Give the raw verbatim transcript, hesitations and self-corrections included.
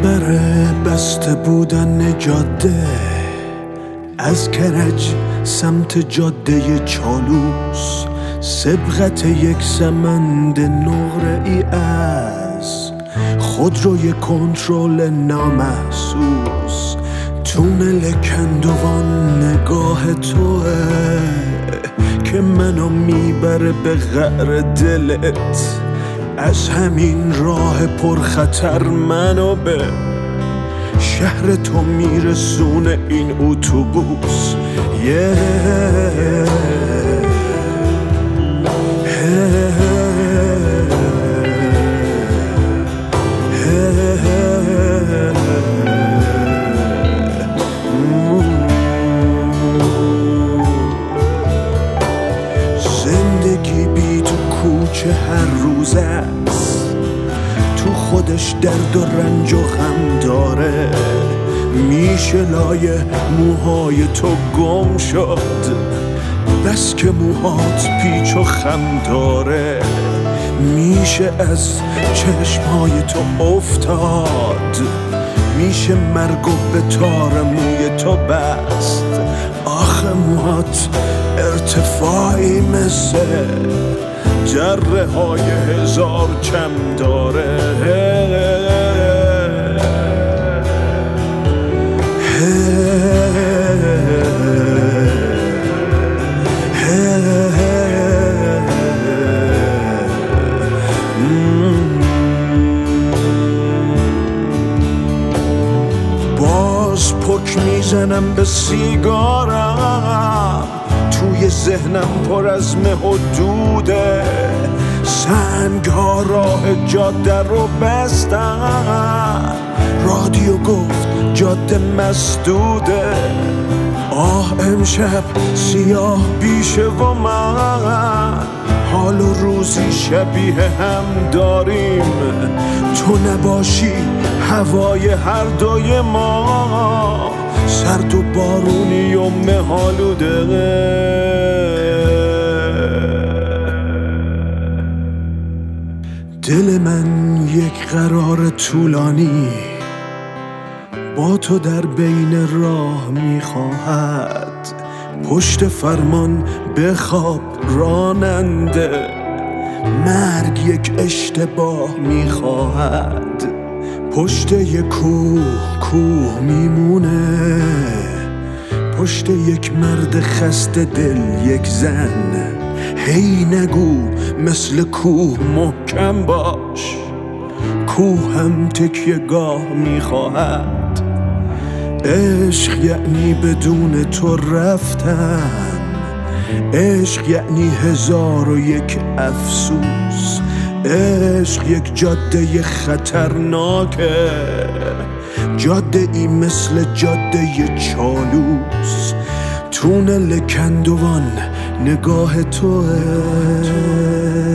بره بسته بودن جاده، از کرج سمت جاده چالوس، سبقت یک سمند نقره ای از خودروی کنترل نامحسوس. تونل کندوان نگاه توه که منو میبره به غر دلت، از همین راه پرخطر منو به شهر تو میرسونه این اتوبوس. yeah. زندگی بی تو کوچه هر روز است، تو خودش درد و رنج و غم داره. میشه لای موهای تو گم شد، بس که موهات پیچ و خم داره. میشه از چشمهای تو افتاد، میشه مرگ و به تار موی تو بست. آخه موهات ارتفاعی مثل جره های هزار چم داره. باز پک میزنم به سیگارم، توی ذهنم پر از مه و دوده. سنگ ها راه جاده رو بستن، رادیو گفت جاده مسدوده. آه امشب سیاه بیشه و من حال و روزی شبیه هم داریم. تو نباشی هوای هر دوی ما سرد و بارونی و مهالوده. دل من یک قرار طولانی با تو در بین راه میخواهد. پشت فرمان بخواب راننده، مرگ یک اشتباه میخواهد. پشت یک کوه کوه میمونه، پشت یک مرد خسته دل یک زن. هی نگو مثل کوه محکم باش، کوه هم تکیه گاه میخواهد. عشق یعنی بدون تو رفتن، عشق یعنی هزار و یک افسوس. عشق یک جاده خطرناکه، جاده ای مثل جاده چالوس. تونل کندوان نگاه توه.